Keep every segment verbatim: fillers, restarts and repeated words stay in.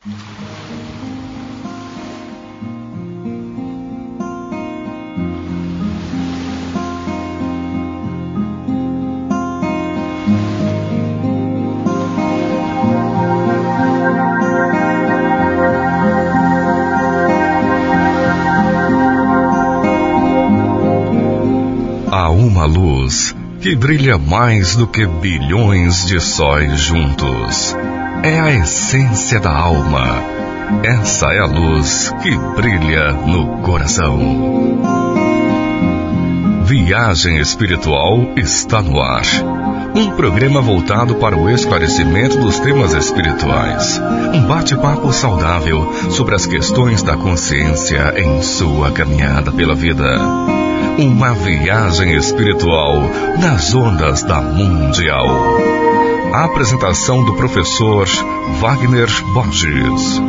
Que brilha mais do que bilhões de sóis juntos. É a essência da alma. Essa é a luz que brilha no coração. Viagem Espiritual está no ar. Um programa voltado para o esclarecimento dos temas espirituais. Um bate-papo saudável sobre as questões da consciência em sua caminhada pela vida. Uma viagem espiritual nas ondas da Mundial. A apresentação do professor Wagner Borges.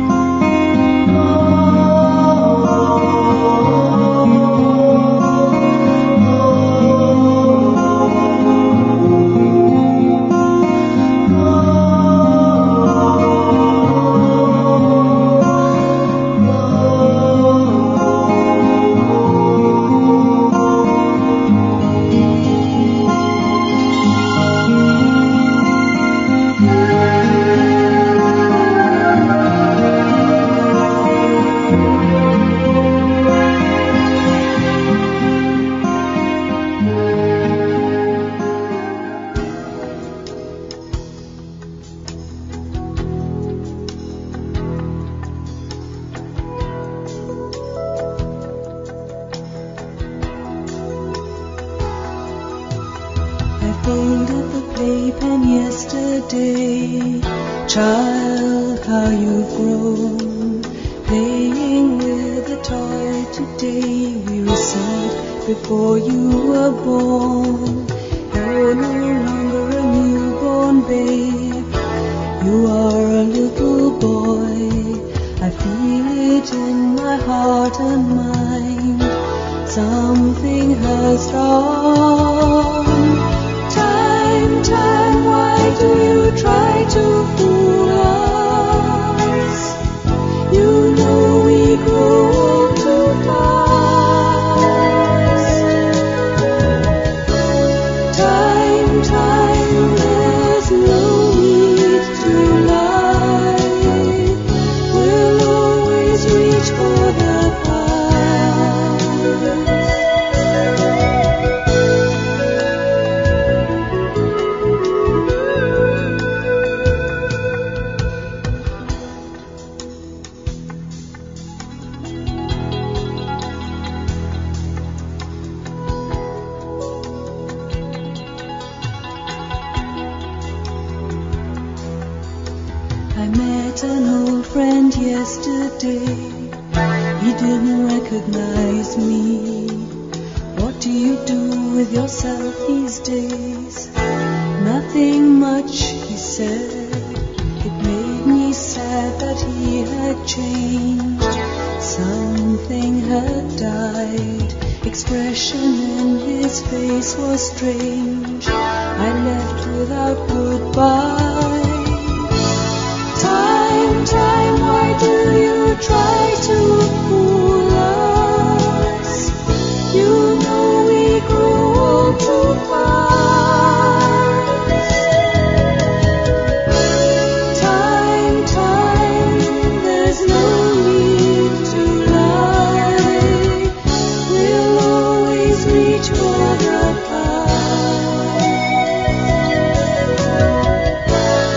For the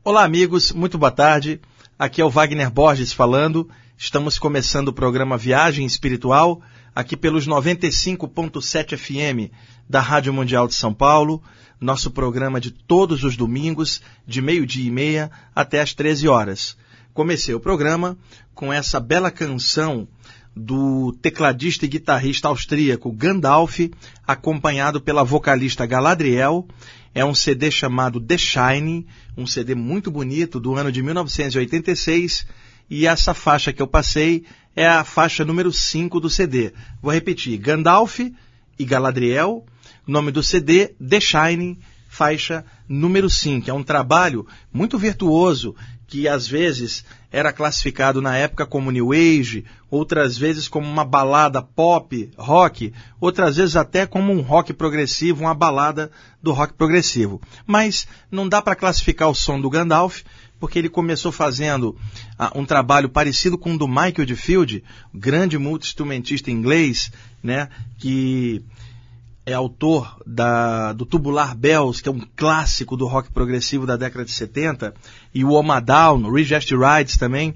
Olá, amigos, muito boa tarde. Aqui é o Wagner Borges falando. Estamos começando o programa Viagem Espiritual, aqui pelos noventa e cinco ponto sete F M da Rádio Mundial de São Paulo. Nosso programa de todos os domingos, de meio-dia e meia até às treze horas. Comecei o programa com essa bela canção do tecladista e guitarrista austríaco Gandalf, acompanhado pela vocalista Galadriel. É um C D chamado The Shining, um C D muito bonito do ano de mil novecentos e oitenta e seis, e essa faixa que eu passei é a faixa número cinco do C D. Vou repetir, Gandalf e Galadriel, nome do C D, The Shining, faixa número cinco. É um trabalho muito virtuoso, que às vezes era classificado na época como New Age, outras vezes como uma balada pop, rock, outras vezes até como um rock progressivo, uma balada do rock progressivo. Mas não dá para classificar o som do Gandalf, porque ele começou fazendo ah, um trabalho parecido com o do Michael Oldfield, grande multi-instrumentista inglês, né, que é autor da, do Tubular Bells, que é um clássico do rock progressivo da década de setenta, e o Oma Down, o Reject Rides também.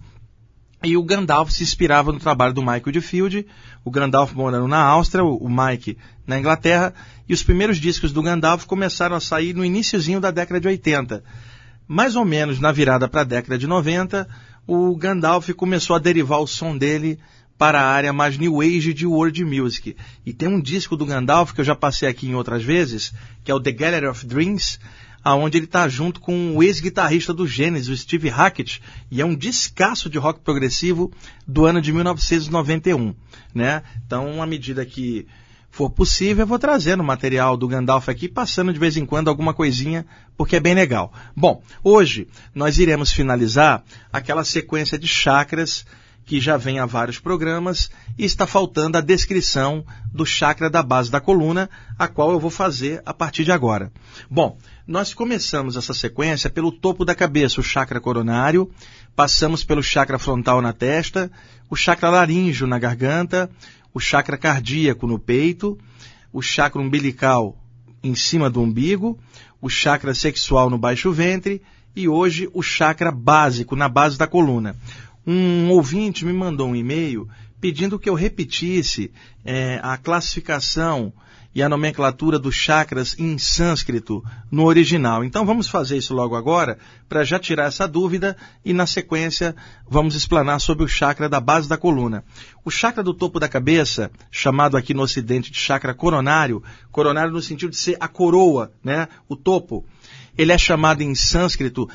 E o Gandalf se inspirava no trabalho do Michael Oldfield, o Gandalf morando na Áustria, o, o Mike na Inglaterra, e os primeiros discos do Gandalf começaram a sair no iniciozinho da década de oitenta. Mais ou menos na virada para a década de noventa, o Gandalf começou a derivar o som dele para a área mais New Age de World Music. E tem um disco do Gandalf que eu já passei aqui em outras vezes, que é o The Gallery of Dreams, aonde ele está junto com o ex-guitarrista do Genesis, o Steve Hackett, e é um descasso de rock progressivo do ano de mil novecentos e noventa e um. Né? Então, à medida que for possível, eu vou trazendo material do Gandalf aqui, passando de vez em quando alguma coisinha, porque é bem legal. Bom, hoje nós iremos finalizar aquela sequência de chakras que já vem há vários programas, e está faltando a descrição do chakra da base da coluna, a qual eu vou fazer a partir de agora. Bom, nós começamos essa sequência pelo topo da cabeça, o chakra coronário, passamos pelo chakra frontal na testa, o chakra laríngeo na garganta, o chakra cardíaco no peito, o chakra umbilical em cima do umbigo, o chakra sexual no baixo ventre, e hoje o chakra básico na base da coluna. Um ouvinte me mandou um e-mail pedindo que eu repetisse é, a classificação e a nomenclatura dos chakras em sânscrito no original. Então vamos fazer isso logo agora, para já tirar essa dúvida, e na sequência vamos explanar sobre o chakra da base da coluna. O chakra do topo da cabeça, chamado aqui no ocidente de chakra coronário, coronário no sentido de ser a coroa, né, o topo, ele é chamado em sânscrito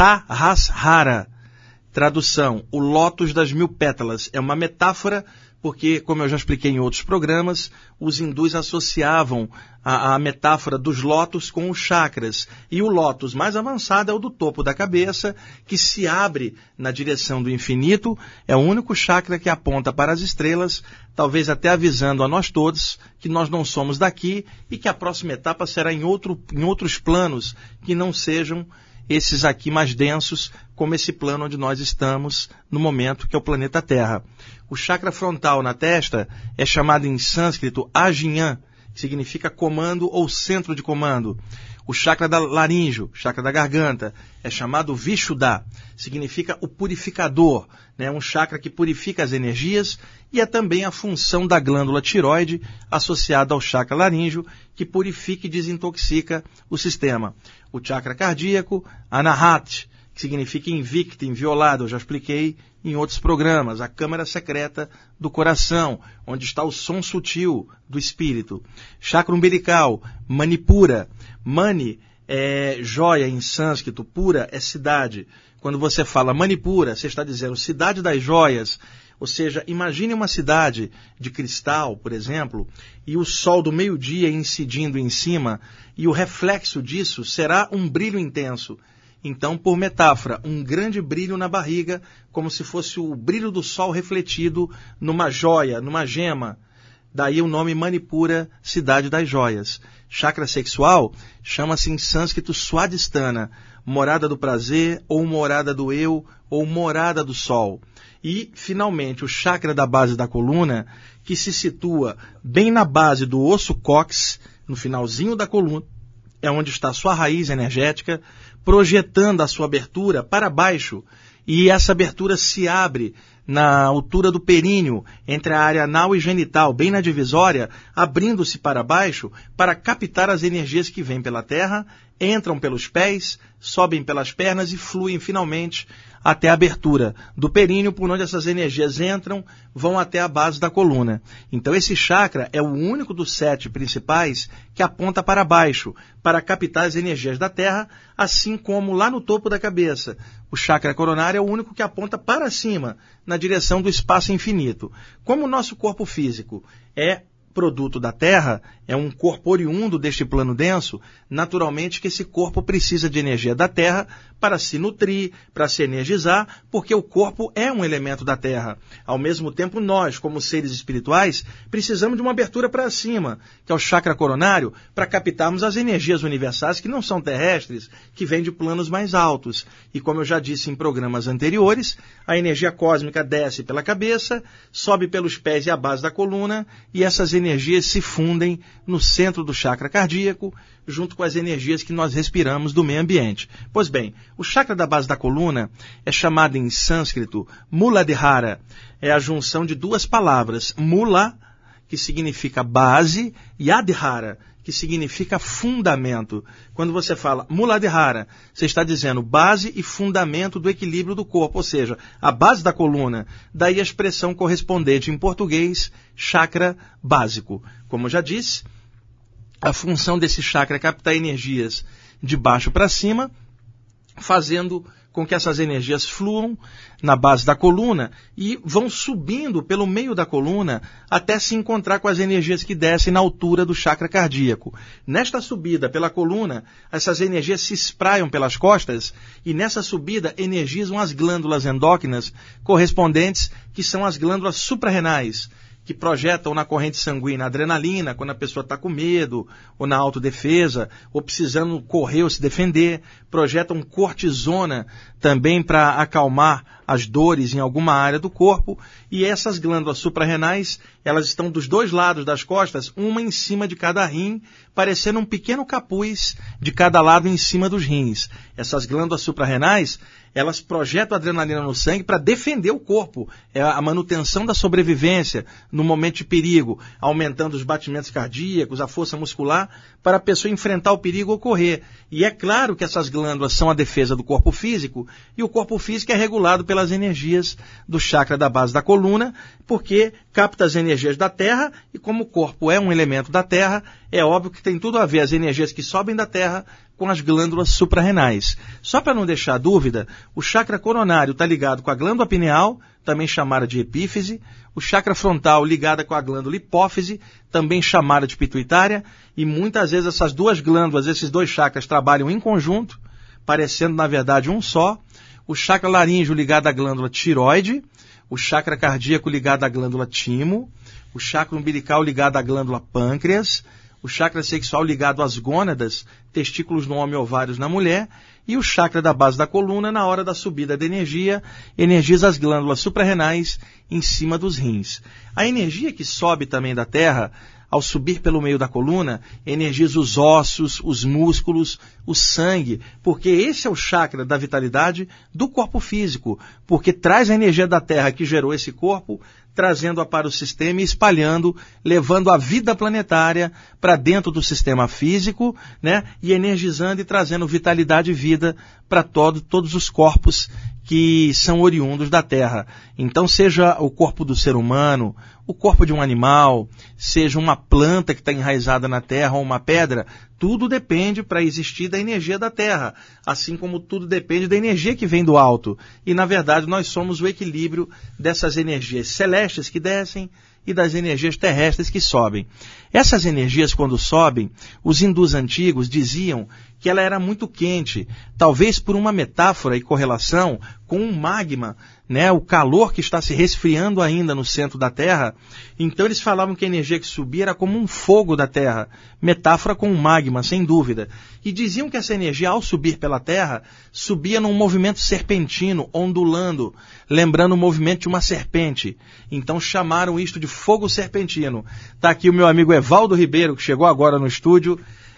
Sahasrara. Tradução, o lótus das mil pétalas. É uma metáfora, porque, como eu já expliquei em outros programas, os hindus associavam a, a metáfora dos lótus com os chakras. E o lótus mais avançado é o do topo da cabeça, que se abre na direção do infinito. É o único chakra que aponta para as estrelas, talvez até avisando a nós todos que nós não somos daqui e que a próxima etapa será em, outro, em outros planos que não sejam esses aqui mais densos, como esse plano onde nós estamos no momento, que é o planeta Terra. O chakra frontal na testa é chamado em sânscrito Ajnan, que significa comando ou centro de comando. O chakra da laríngeo, chakra da garganta, é chamado Vishuddha, significa o purificador, né? Um chakra que purifica as energias, e é também a função da glândula tiroide associada ao chakra laríngeo, que purifica e desintoxica o sistema. O chakra cardíaco, Anahat, que significa invicto, inviolado, eu já expliquei em outros programas, a câmara secreta do coração, onde está o som sutil do espírito. Chakra umbilical, Manipura. Mani é joia em sânscrito, pura é cidade. Quando você fala Manipura, você está dizendo cidade das joias. Ou seja, imagine uma cidade de cristal, por exemplo, e o sol do meio-dia incidindo em cima, e o reflexo disso será um brilho intenso. Então, por metáfora, um grande brilho na barriga, como se fosse o brilho do sol refletido numa joia, numa gema. Daí o nome Manipura, cidade das joias. Chakra sexual chama-se em sânscrito Swadhisthana, morada do prazer, ou morada do eu, ou morada do sol. E, finalmente, o chakra da base da coluna, que se situa bem na base do osso cóccix, no finalzinho da coluna, é onde está a sua raiz energética, projetando a sua abertura para baixo, e essa abertura se abre na altura do períneo, entre a área anal e genital, bem na divisória, abrindo-se para baixo para captar as energias que vêm pela terra, entram pelos pés, sobem pelas pernas e fluem finalmente até a abertura do períneo, por onde essas energias entram, vão até a base da coluna. Então esse chakra é o único dos sete principais que aponta para baixo, para captar as energias da terra, assim como lá no topo da cabeça. O chakra coronário é o único que aponta para cima, na direção do espaço infinito. Como o nosso corpo físico é produto da Terra, é um corpo oriundo deste plano denso, naturalmente que esse corpo precisa de energia da Terra para se nutrir, para se energizar, porque o corpo é um elemento da Terra. Ao mesmo tempo, nós, como seres espirituais, precisamos de uma abertura para cima, que é o chakra coronário, para captarmos as energias universais que não são terrestres, que vêm de planos mais altos. E como eu já disse em programas anteriores, a energia cósmica desce pela cabeça, sobe pelos pés e a base da coluna, e essas energias se fundem no centro do chakra cardíaco, junto com as energias que nós respiramos do meio ambiente. Pois bem, o chakra da base da coluna é chamado em sânscrito Muladhara. É a junção de duas palavras, Mula, que significa base, e Adhara, que significa fundamento. Quando você fala Muladhara, você está dizendo base e fundamento do equilíbrio do corpo, ou seja, a base da coluna. Daí a expressão correspondente em português, chakra básico. Como eu já disse, a função desse chakra é captar energias de baixo para cima, fazendo com que essas energias fluam na base da coluna e vão subindo pelo meio da coluna até se encontrar com as energias que descem na altura do chakra cardíaco. Nesta subida pela coluna, essas energias se espraiam pelas costas e nessa subida energizam as glândulas endócrinas correspondentes, que são as glândulas suprarrenais, que projetam na corrente sanguínea a adrenalina quando a pessoa está com medo, ou na autodefesa, ou precisando correr ou se defender. Projetam cortisona também para acalmar as dores em alguma área do corpo. E essas glândulas suprarrenais, elas estão dos dois lados das costas, uma em cima de cada rim, parecendo um pequeno capuz de cada lado em cima dos rins. Essas glândulas suprarrenais, elas projetam adrenalina no sangue para defender o corpo. É a manutenção da sobrevivência no momento de perigo, aumentando os batimentos cardíacos, a força muscular, para a pessoa enfrentar o perigo ou correr. E é claro que essas glândulas são a defesa do corpo físico, e o corpo físico é regulado pelas energias do chakra da base da coluna, porque capta as energias da Terra, e como o corpo é um elemento da Terra, é óbvio que tem tudo a ver as energias que sobem da Terra com as glândulas suprarrenais. Só para não deixar dúvida, o chakra coronário está ligado com a glândula pineal, também chamada de epífise, o chakra frontal ligada com a glândula hipófise, também chamada de pituitária, e muitas vezes essas duas glândulas, esses dois chakras trabalham em conjunto, parecendo na verdade um só. O chakra laríngeo ligado à glândula tiroide, o chakra cardíaco ligado à glândula timo, o chakra umbilical ligado à glândula pâncreas, o chakra sexual ligado às gônadas, testículos no homem e ovários na mulher, e o chakra da base da coluna, na hora da subida da energia, energiza as glândulas suprarrenais em cima dos rins. A energia que sobe também da Terra, ao subir pelo meio da coluna, energiza os ossos, os músculos, o sangue, porque esse é o chakra da vitalidade do corpo físico, porque traz a energia da Terra que gerou esse corpo, trazendo-a para o sistema e espalhando, levando a vida planetária para dentro do sistema físico, né, e energizando e trazendo vitalidade e vida para todo, todos os corpos que são oriundos da Terra. Então, seja o corpo do ser humano, o corpo de um animal, seja uma planta que está enraizada na Terra ou uma pedra, tudo depende para existir da energia da Terra, assim como tudo depende da energia que vem do alto. E, na verdade, nós somos o equilíbrio dessas energias celestes que descem e das energias terrestres que sobem. Essas energias, quando sobem, os hindus antigos diziam que ela era muito quente, talvez por uma metáfora e correlação com um magma, né, o calor que está se resfriando ainda no centro da Terra. Então eles falavam que a energia que subia era como um fogo da Terra, metáfora com um magma, sem dúvida. E diziam que essa energia, ao subir pela Terra, subia num movimento serpentino, ondulando, lembrando o movimento de uma serpente. Então chamaram isto de fogo serpentino. Está aqui o meu amigo Evaldo Ribeiro, que chegou agora no estúdio,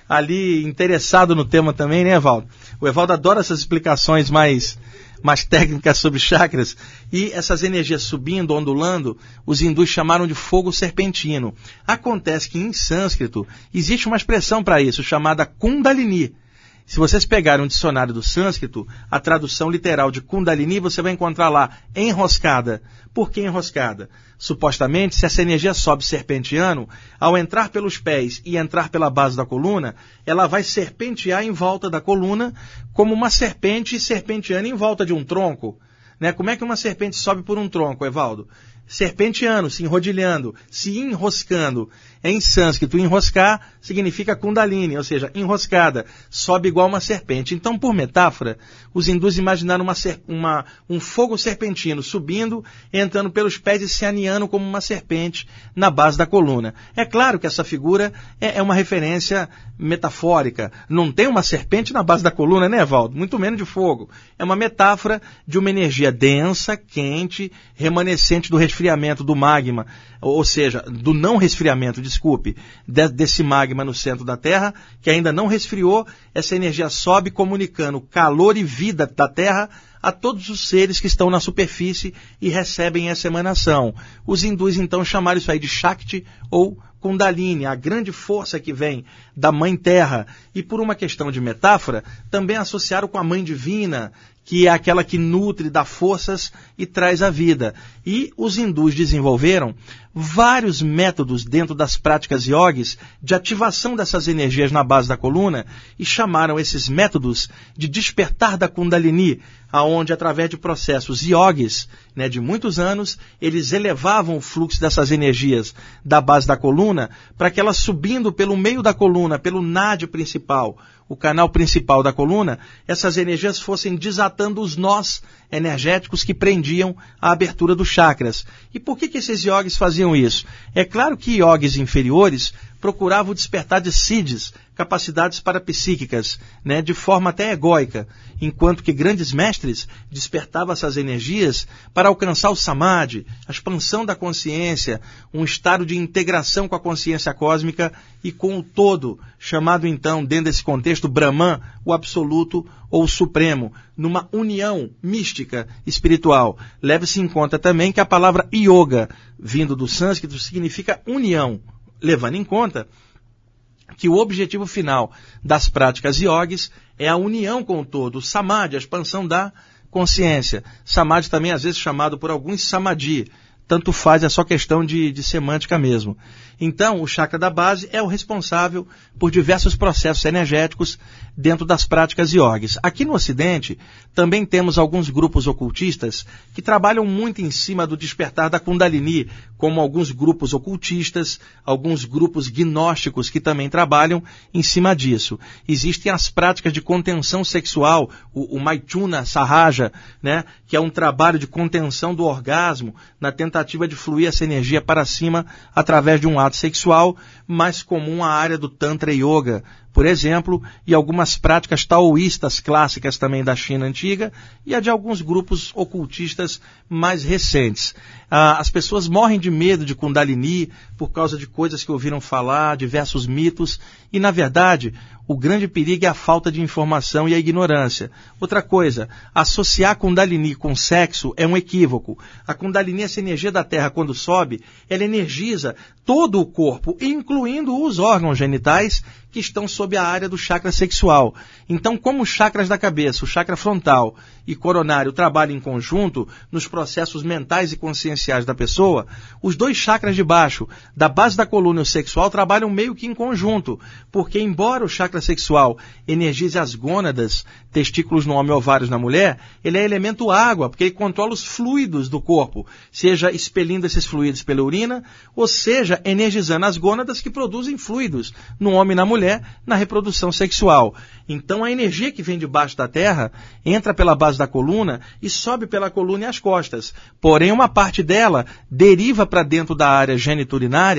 ali interessado no tema também, né, Evaldo? O Evaldo adora essas explicações mais, mais técnicas sobre chakras. E essas energias subindo, ondulando, os hindus chamaram de fogo serpentino. Acontece que em sânscrito existe uma expressão para isso, chamada Kundalini. Se vocês pegarem um dicionário do sânscrito, a tradução literal de Kundalini, você vai encontrar lá, enroscada. Por que enroscada? Supostamente, se essa energia sobe serpenteando, ao entrar pelos pés e entrar pela base da coluna, ela vai serpentear em volta da coluna, como uma serpente serpenteando em volta de um tronco. Né? Como é que uma serpente sobe por um tronco, Evaldo? Serpenteando, se enrodilhando, se enroscando. Em sânscrito, enroscar significa Kundalini, ou seja, enroscada, sobe igual uma serpente. Então, por metáfora, os hindus imaginaram uma, uma, um fogo serpentino subindo, entrando pelos pés e se aninhando como uma serpente na base da coluna. É claro que essa figura é, é uma referência metafórica. Não tem uma serpente na base da coluna, né, Evaldo? Muito menos de fogo. É uma metáfora de uma energia densa, quente, remanescente do resfriamento do magma, ou seja, do não resfriamento, desculpe, de, desse magma no centro da Terra, que ainda não resfriou, essa energia sobe comunicando calor e vida da Terra a todos os seres que estão na superfície e recebem essa emanação. Os hindus então chamaram isso aí de Shakti ou Kundalini, a grande força que vem da Mãe Terra. E por uma questão de metáfora, também associaram com a Mãe Divina, que é aquela que nutre, dá forças e traz a vida. E os hindus desenvolveram vários métodos dentro das práticas yogis de ativação dessas energias na base da coluna e chamaram esses métodos de despertar da Kundalini, aonde através de processos yogis, né, de muitos anos, eles elevavam o fluxo dessas energias da base da coluna para que elas subindo pelo meio da coluna, pelo nadi principal, o canal principal da coluna, essas energias fossem desatando os nós energéticos que prendiam a abertura dos chakras. E por que que esses yogis faziam isso? É claro que yogis inferiores procuravam despertar de siddhis, capacidades parapsíquicas, né, de forma até egóica, enquanto que grandes mestres despertavam essas energias para alcançar o samadhi, a expansão da consciência, um estado de integração com a consciência cósmica e com o todo, chamado então, dentro desse contexto, Brahman, o absoluto ou o supremo, numa união mística espiritual. Leve-se em conta também que a palavra yoga, vindo do sânscrito, significa união, levando em conta que o objetivo final das práticas yogis é a união com o todo, o samadhi, a expansão da consciência. Samadhi também às vezes chamado por alguns samadhi, tanto faz, é só questão de, de semântica mesmo. Então, o chakra da base é o responsável por diversos processos energéticos dentro das práticas yogis. Aqui no Ocidente, também temos alguns grupos ocultistas que trabalham muito em cima do despertar da Kundalini, como alguns grupos ocultistas, alguns grupos gnósticos que também trabalham em cima disso. Existem as práticas de contenção sexual, o, o Maithuna Sahaja, né, que é um trabalho de contenção do orgasmo, na tentativa de fluir essa energia para cima através de um ato sexual, mais comum à área do Tantra Yoga, por exemplo, e algumas práticas taoístas clássicas também da China antiga e a de alguns grupos ocultistas mais recentes. Ah, as pessoas morrem de medo de Kundalini por causa de coisas que ouviram falar, diversos mitos, e na verdade o grande perigo é a falta de informação e a ignorância. Outra coisa, associar Kundalini com sexo é um equívoco. A Kundalini, essa energia da Terra, quando sobe, ela energiza todo o corpo, incluindo os órgãos genitais que estão sob a área do chakra sexual. Então, como os chakras da cabeça, o chakra frontal e coronário trabalham em conjunto nos processos mentais e conscienciais da pessoa, os dois chakras de baixo, da base da coluna e o sexual, trabalham meio que em conjunto, porque embora o chakra sexual energize as gônadas, testículos no homem e ovários na mulher, ele é elemento água, porque ele controla os fluidos do corpo, seja expelindo esses fluidos pela urina, ou seja, energizando as gônadas que produzem fluidos no homem e na mulher, na reprodução sexual. Então a energia que vem debaixo da terra entra pela base da coluna e sobe pela coluna e as costas. Porém, uma parte dela deriva para dentro da área geniturinária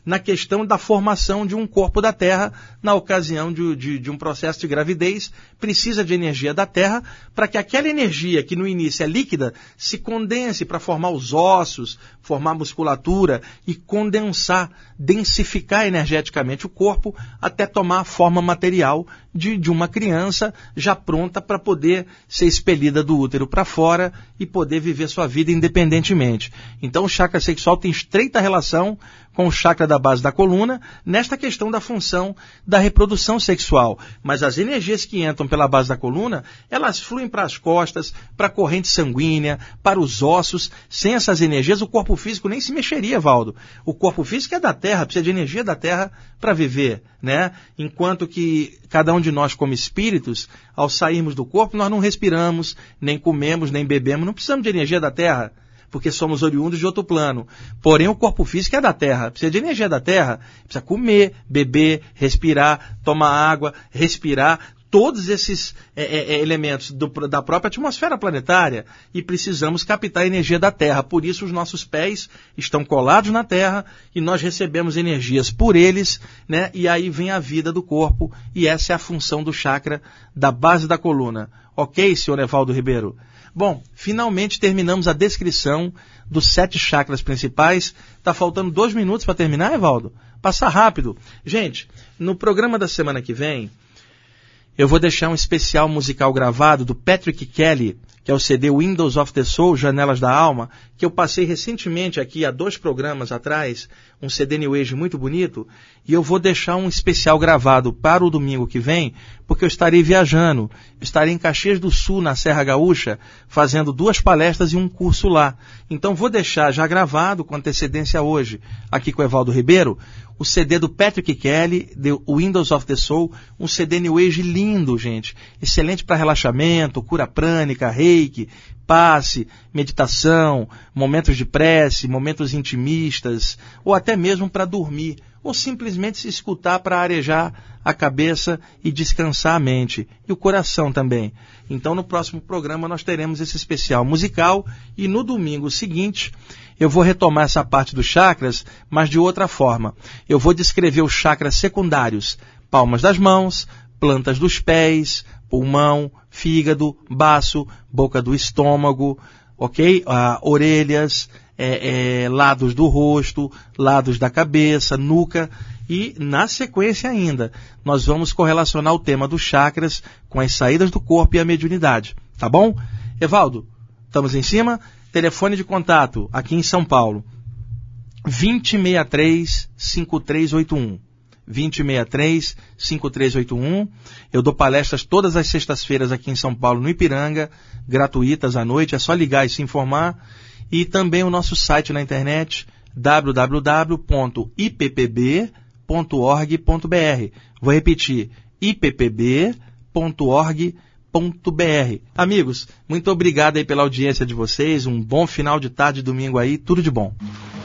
na questão da formação de um corpo da Terra na ocasião de, de, de um processo de gravidez. Precisa de energia da Terra para que aquela energia que no início é líquida se condense para formar os ossos, formar musculatura e condensar, densificar energeticamente o corpo até tomar a forma material de, de uma criança já pronta para poder ser expelida do útero para fora e poder viver sua vida independentemente. Então o chakra sexual tem estreita relação com o chakra da base da coluna, nesta questão da função da reprodução sexual. Mas as energias que entram pela base da coluna, elas fluem para as costas, para a corrente sanguínea, para os ossos. Sem essas energias, o corpo físico nem se mexeria, Valdo. O corpo físico é da Terra, precisa de energia da Terra para viver, né? Enquanto que cada um de nós, como espíritos, ao sairmos do corpo, nós não respiramos, nem comemos, nem bebemos, não precisamos de energia da Terra, porque somos oriundos de outro plano. Porém, o corpo físico é da Terra, precisa de energia da Terra, precisa comer, beber, respirar, tomar água, respirar, todos esses é, é, elementos do, da própria atmosfera planetária, e precisamos captar a energia da Terra. Por isso, os nossos pés estão colados na Terra e nós recebemos energias por eles, né? E aí vem a vida do corpo, e essa é a função do chakra da base da coluna. Ok, senhor Evaldo Ribeiro? Bom, finalmente terminamos a descrição dos sete chakras principais. Está faltando dois minutos para terminar, Evaldo? Passa rápido. Gente, no programa da semana que vem, eu vou deixar um especial musical gravado do Patrick Kelly, que é o C D Windows of the Soul, Janelas da Alma, que eu passei recentemente aqui, há dois programas atrás, um C D New Age muito bonito, e eu vou deixar um especial gravado para o domingo que vem, porque eu estarei viajando, estarei em Caxias do Sul, na Serra Gaúcha, fazendo duas palestras e um curso lá. Então vou deixar já gravado, com antecedência hoje, aqui com o Evaldo Ribeiro, o C D do Patrick Kelly, The Windows of the Soul, um C D New Age lindo, gente. Excelente para relaxamento, cura prânica, reiki, passe, meditação, momentos de prece, momentos intimistas, ou até mesmo para dormir, ou simplesmente se escutar para arejar a cabeça e descansar a mente, e o coração também. Então no próximo programa nós teremos esse especial musical, e no domingo seguinte eu vou retomar essa parte dos chakras, mas de outra forma. Eu vou descrever os chakras secundários, palmas das mãos, plantas dos pés, pulmão, fígado, baço, boca do estômago, ok? Ah, orelhas, é, é, lados do rosto, lados da cabeça, nuca. E, na sequência ainda, nós vamos correlacionar o tema dos chakras com as saídas do corpo e a mediunidade. Tá bom? Evaldo, estamos em cima? Telefone de contato aqui em São Paulo, vinte, sessenta e três, cinquenta e três oitenta e um. vinte, sessenta e três, cinquenta e três oitenta e um. Eu dou palestras todas as sextas-feiras aqui em São Paulo, no Ipiranga, gratuitas à noite, é só ligar e se informar. E também o nosso site na internet, w w w ponto i p p b ponto org ponto b r. Vou repetir, i p p b ponto org ponto b r. Amigos, muito obrigado aí pela audiência de vocês, um bom final de tarde, domingo aí, tudo de bom.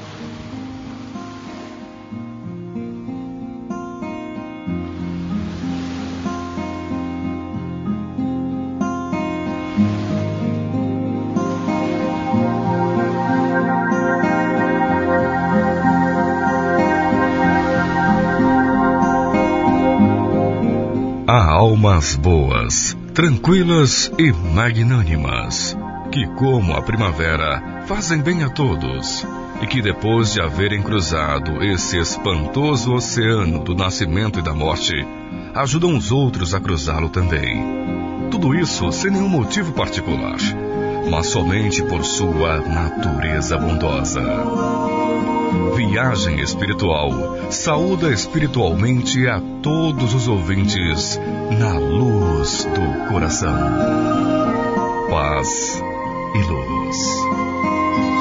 Há almas boas, tranquilas e magnânimas, que como a primavera fazem bem a todos, e que depois de haverem cruzado esse espantoso oceano do nascimento e da morte, ajudam os outros a cruzá-lo também. Tudo isso sem nenhum motivo particular, mas somente por sua natureza bondosa. Viagem Espiritual saúda espiritualmente a todos os ouvintes na luz do coração. Paz e luz.